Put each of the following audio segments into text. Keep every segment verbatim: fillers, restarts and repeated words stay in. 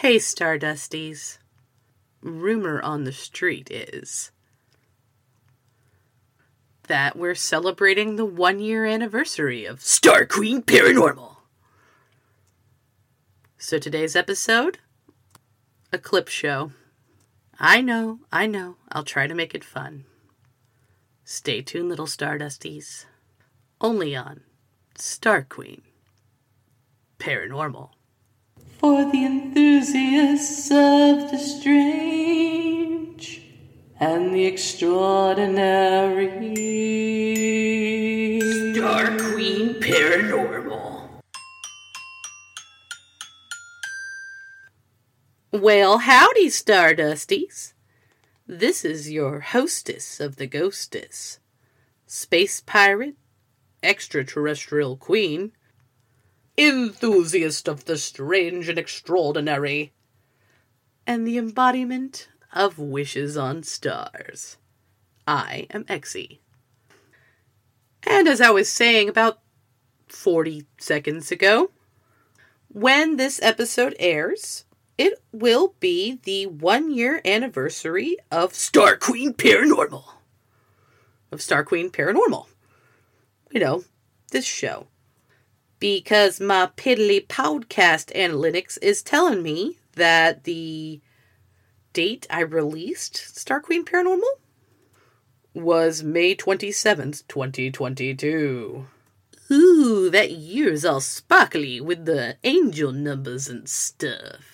Hey, Stardusties. Rumor on the street is that we're celebrating the one-year anniversary of Star Queen Paranormal. So today's episode, a clip show. I know, I know, I'll try to make it fun. Stay tuned, little Stardusties. Only on Star Queen Paranormal. For the enthusiasts of the strange and the extraordinary. Star Queen Paranormal. Well, howdy, Stardusties. This is your hostess of the ghostess, space pirate, extraterrestrial queen, enthusiast of the strange and extraordinary, and the embodiment of wishes on stars. I am Exie. And as I was saying about forty seconds ago, when this episode airs, it will be the one-year anniversary of Star Queen Paranormal. Of Star Queen Paranormal. You know, this show. Because my piddly podcast analytics is telling me that the date I released Star Queen Paranormal was May twenty-seventh, twenty twenty-two. Ooh, that year's all sparkly with the angel numbers and stuff.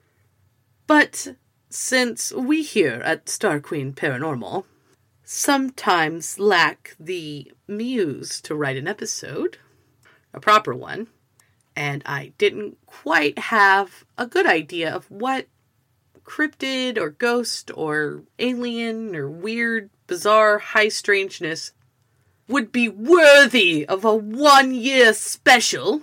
But since we here at Star Queen Paranormal sometimes lack the muse to write an episode, a proper one, and I didn't quite have a good idea of what cryptid or ghost or alien or weird, bizarre, high strangeness would be worthy of a one-year special,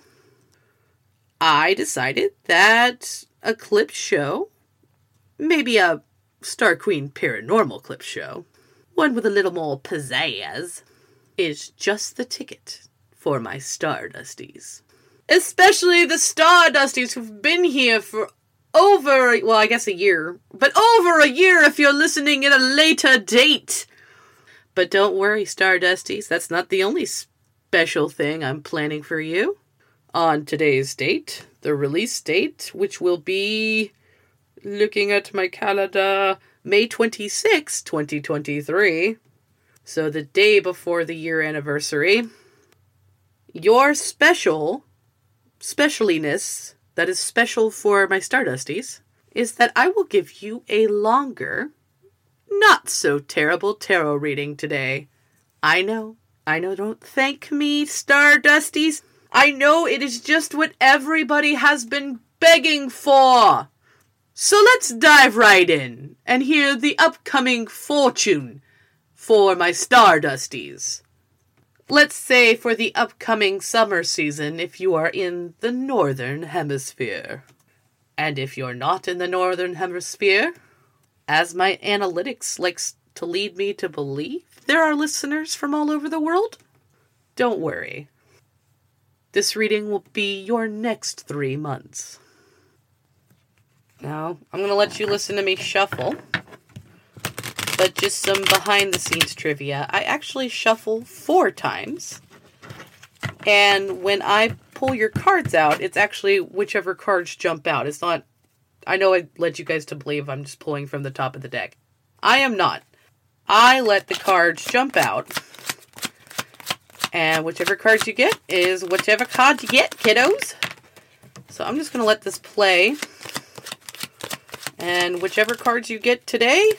I decided that a clip show, maybe a Star Queen Paranormal clip show, one with a little more pizzazz, is just the ticket for my Stardusties. Especially the Stardusties who've been here for over, well, I guess a year, but over a year if you're listening at a later date. But don't worry, Stardusties, that's not the only special thing I'm planning for you. On today's date, the release date, which will be, looking at my calendar, May twenty-sixth, twenty twenty-three. So the day before the year anniversary, your special, specialiness, that is special for my Stardusties, is that I will give you a longer, not so terrible tarot reading today. I know, I know, don't thank me, Stardusties. I know it is just what everybody has been begging for. So let's dive right in and hear the upcoming fortune for my Stardusties. Let's say for the upcoming summer season if you are in the Northern Hemisphere. And if you're not in the Northern Hemisphere, as my analytics likes to lead me to believe, there are listeners from all over the world. Don't worry. This reading will be your next three months. Now, I'm going to let you listen to me shuffle. But just some behind-the-scenes trivia. I actually shuffle four times. And when I pull your cards out, it's actually whichever cards jump out. It's not... I know I led you guys to believe I'm just pulling from the top of the deck. I am not. I let the cards jump out. And whichever cards you get is whichever card you get, kiddos. So I'm just going to let this play. And whichever cards you get today,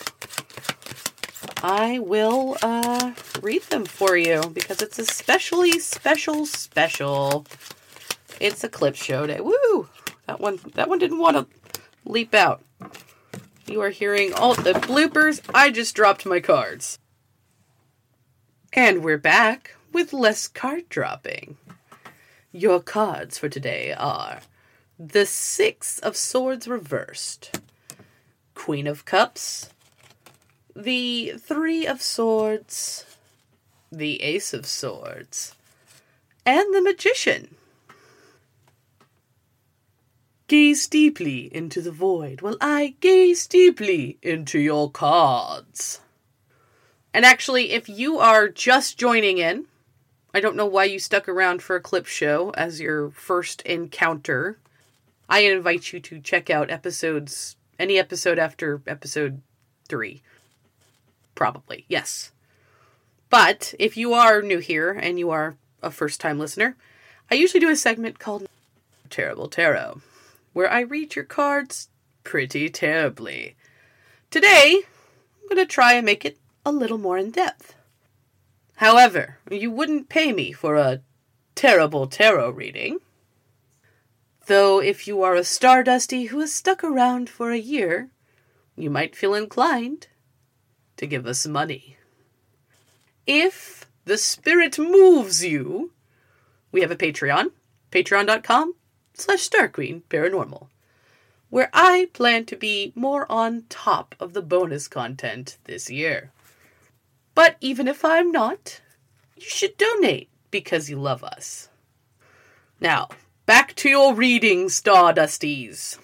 I will uh, read them for you because it's especially special, special. It's a clip show day. Woo! That one, that one didn't want to leap out. You are hearing all the bloopers. I just dropped my cards. And we're back with less card dropping. Your cards for today are the Six of Swords reversed, Queen of Cups, the Three of Swords, the Ace of Swords, and the Magician. gaze deeply into the void while I gaze deeply into your cards. And actually, if you are just joining in, I don't know why you stuck around for a clip show as your first encounter. I invite you to check out episodes, any episode after episode three. Probably, yes. But if you are new here and you are a first-time listener, I usually do a segment called Terrible Tarot, where I read your cards pretty terribly. Today, I'm going to try and make it a little more in-depth. However, you wouldn't pay me for a terrible tarot reading. Though if you are a Stardusty who has stuck around for a year, you might feel inclined to give us money. If the spirit moves you, we have a Patreon, patreon.com slash Starqueen Paranormal, where I plan to be more on top of the bonus content this year. But even if I'm not, you should donate because you love us. Now, back to your reading, Stardusties.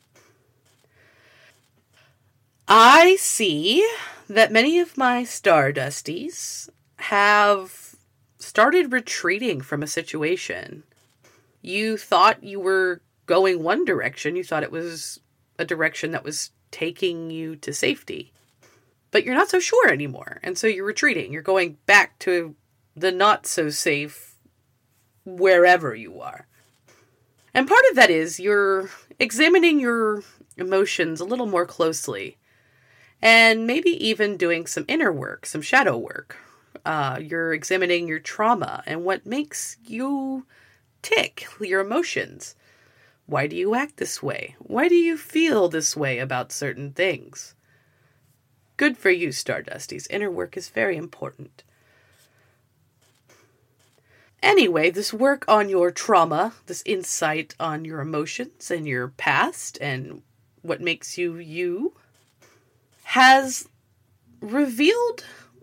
I see that many of my Stardusties have started retreating from a situation. You thought you were going one direction. You thought it was a direction that was taking you to safety. But you're not so sure anymore. And so you're retreating. You're going back to the not so safe wherever you are. And part of that is you're examining your emotions a little more closely. And maybe even doing some inner work, some shadow work. Uh, you're examining your trauma and what makes you tick, your emotions. Why do you act this way? Why do you feel this way about certain things? Good for you, Stardusties. Inner work is very important. Anyway, this work on your trauma, this insight on your emotions and your past and what makes you you, has revealed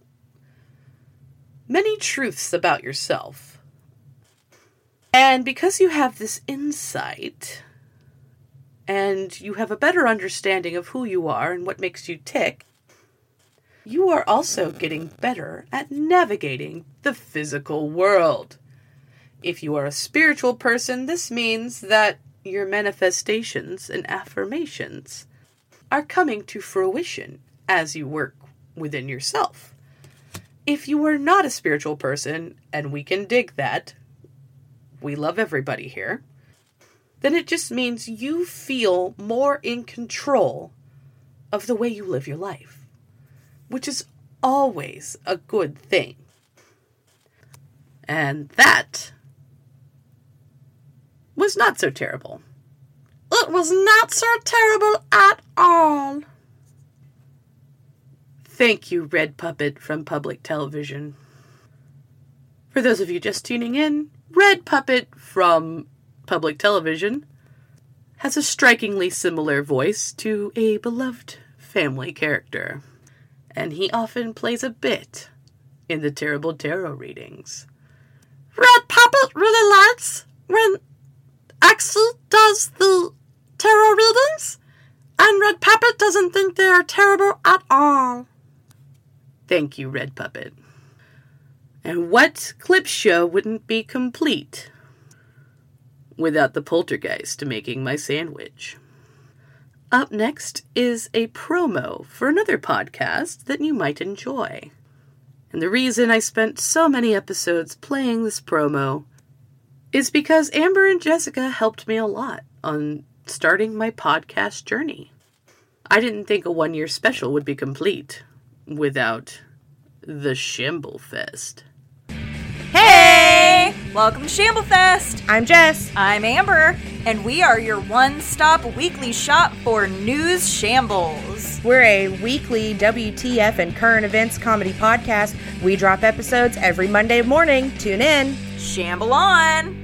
many truths about yourself. And because you have this insight, and you have a better understanding of who you are and what makes you tick, you are also getting better at navigating the physical world. If you are a spiritual person, this means that your manifestations and affirmations are coming to fruition as you work within yourself. If you are not a spiritual person, and we can dig that, we love everybody here, then it just means you feel more in control of the way you live your life, which is always a good thing. And that was not so terrible. It was not so terrible at all. Thank you, Red Puppet from Public Television. For those of you just tuning in, Red Puppet from Public Television has a strikingly similar voice to a beloved family character, and he often plays a bit in the Terrible Tarot readings. Red Puppet really likes when Axie does the tarot readings, and Red Puppet doesn't think they are terrible at all. Thank you, Red Puppet. And what clip show wouldn't be complete without the poltergeist making my sandwich? Up next is a promo for another podcast that you might enjoy. And the reason I spent so many episodes playing this promo is because Amber and Jessica helped me a lot on starting my podcast journey. I didn't think a one-year special would be complete without the Shamblefest. Hey! Welcome to Shamblefest! I'm Jess. I'm Amber, and we are your one-stop weekly shop for news shambles. We're a weekly W T F and current events comedy podcast. We drop episodes every Monday morning. Tune in. Shamble on!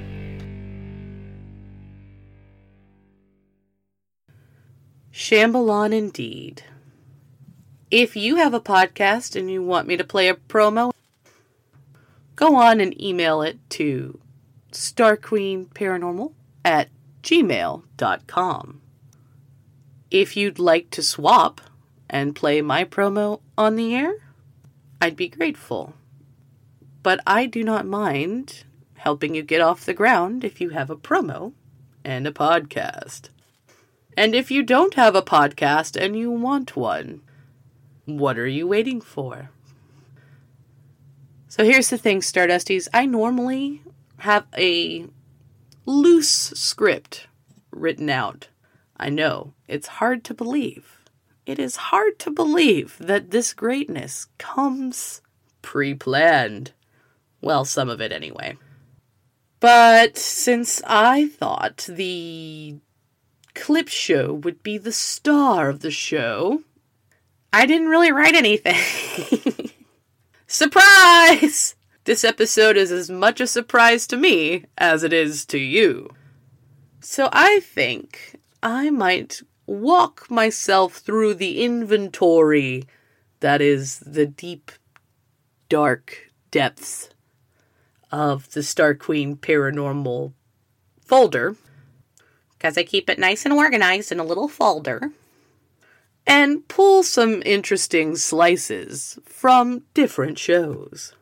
Shamble on indeed. If you have a podcast and you want me to play a promo, go on and email it to starqueenparanormal at gmail dot com. If you'd like to swap and play my promo on the air, I'd be grateful. But I do not mind helping you get off the ground if you have a promo and a podcast. And if you don't have a podcast and you want one, what are you waiting for? So here's the thing, Stardusties. I normally have a loose script written out. I know, it's hard to believe. It is hard to believe that this greatness comes pre-planned. Well, some of it anyway. But since I thought the clip show would be the star of the show, I didn't really write anything. Surprise! This episode is as much a surprise to me as it is to you. So I think I might walk myself through the inventory that is the deep, dark depths of the Star Queen Paranormal folder, because I keep it nice and organized in a little folder, and pull some interesting slices from different shows.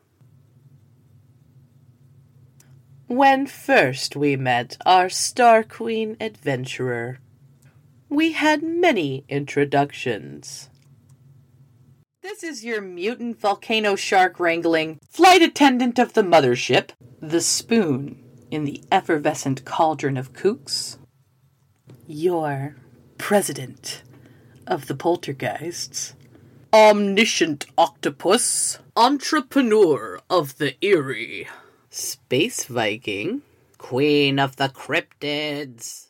When first we met our Star Queen adventurer, we had many introductions. This is your mutant volcano shark wrangling flight attendant of the mothership, the spoon in the effervescent cauldron of kooks, your president of the poltergeists, omniscient octopus, entrepreneur of the eerie, space Viking, queen of the cryptids.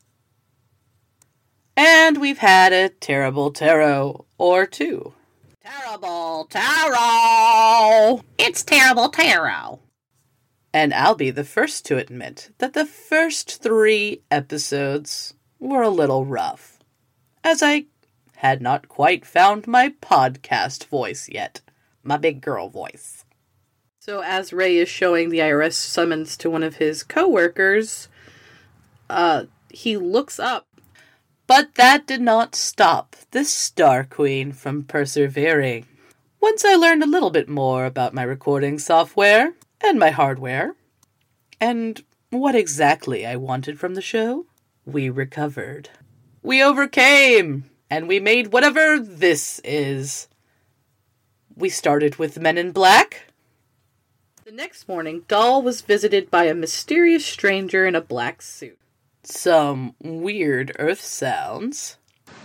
And we've had a terrible tarot or two. Terrible tarot! It's terrible tarot! And I'll be the first to admit that the first three episodes were a little rough, as I had not quite found my podcast voice yet. My big girl voice. So as Ray is showing the I R S summons to one of his co-workers, uh, he looks up. But that did not stop the Star Queen from persevering. Once I learned a little bit more about my recording software and my hardware, and what exactly I wanted from the show, we recovered. We overcame, and we made whatever this is. We started with Men in Black. The next morning, Doll was visited by a mysterious stranger in a black suit. Some weird earth sounds.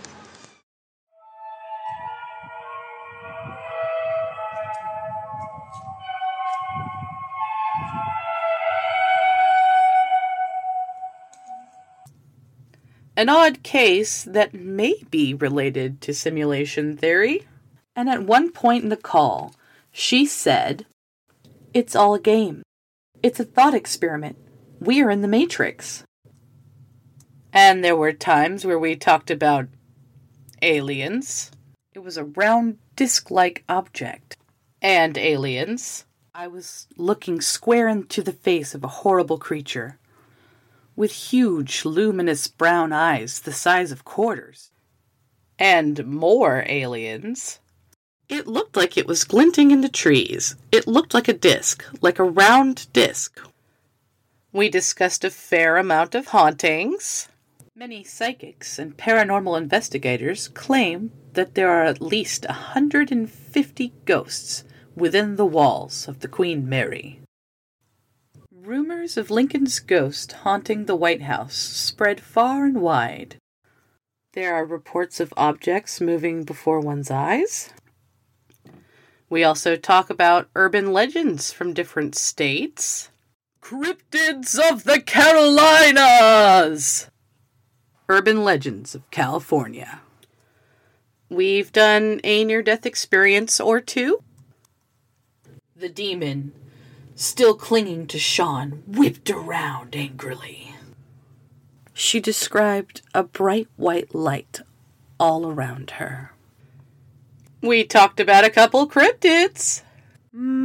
An odd case that may be related to simulation theory. And at one point in the call, she said, "It's all a game. It's a thought experiment. We are in the Matrix." And there were times where we talked about aliens. It was a round disc-like object. And aliens. I was looking square into the face of a horrible creature, with huge, luminous brown eyes the size of quarters. And more aliens. It looked like it was glinting into trees. It looked like a disc, like a round disc. We discussed a fair amount of hauntings. Many psychics and paranormal investigators claim that there are at least one hundred fifty ghosts within the walls of the Queen Mary. Rumors of Lincoln's ghost haunting the White House spread far and wide. There are reports of objects moving before one's eyes. We also talk about urban legends from different states. Cryptids of the Carolinas! Urban legends of California. We've done a near-death experience or two. The demon, still clinging to Sean, whipped around angrily. She described a bright white light all around her. We talked about a couple cryptids.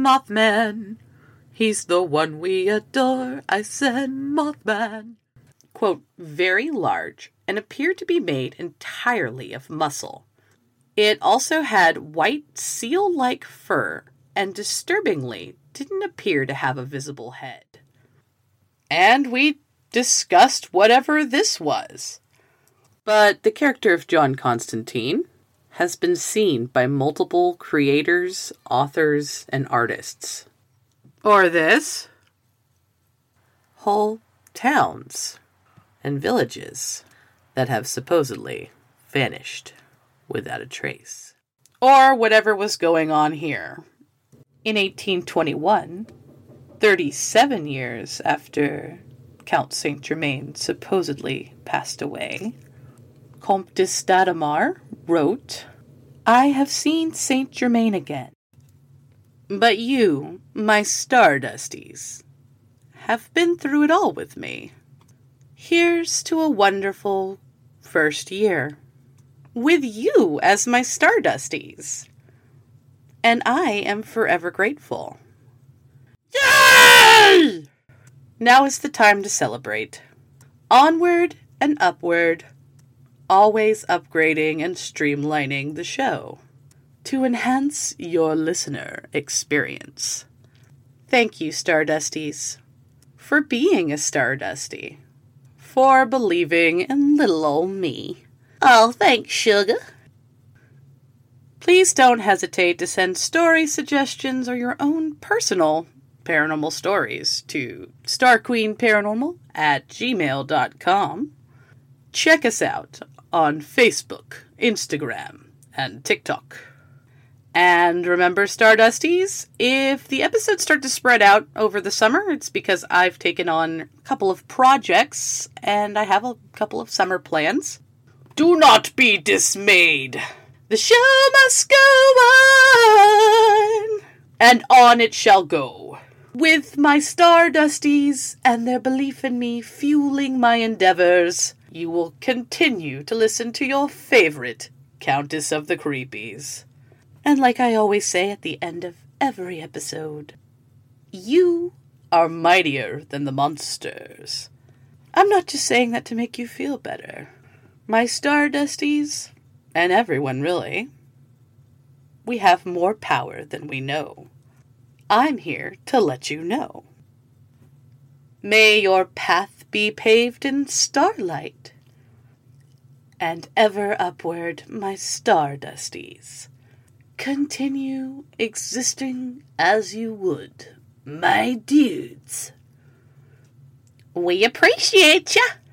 Mothman, he's the one we adore, I said Mothman. quote, very large and appeared to be made entirely of muscle. It also had white seal-like fur and, disturbingly, didn't appear to have a visible head. And we discussed whatever this was. But the character of John Constantine has been seen by multiple creators, authors, and artists. Or this. Whole towns and villages that have supposedly vanished without a trace. Or whatever was going on here. In eighteen twenty-one, thirty-seven years after Count Saint-Germain supposedly passed away, Comte de Stadamar wrote, "I have seen Saint-Germain again. But you, my Stardusties, have been through it all with me. Here's to a wonderful first year, with you as my Stardusties. And I am forever grateful." Yay! Now is the time to celebrate. Onward and upward, always upgrading and streamlining the show to enhance your listener experience. Thank you, Stardusties, for being a Stardusty, for believing in little old me. Oh, thanks, sugar. Please don't hesitate to send story suggestions or your own personal paranormal stories to starqueenparanormal at gmail dot com. Check us out on Facebook, Instagram, and TikTok. And remember, Stardusties, if the episodes start to spread out over the summer, it's because I've taken on a couple of projects and I have a couple of summer plans. Do not be dismayed. The show must go on, and on it shall go. With my Stardusties and their belief in me fueling my endeavors, you will continue to listen to your favorite Countess of the Creepies. And like I always say at the end of every episode, you are mightier than the monsters. I'm not just saying that to make you feel better. My Stardusties, and everyone really, we have more power than we know. I'm here to let you know. May your path be paved in starlight, and ever upward, my Stardusties. Continue existing as you would, my dudes. We appreciate ya!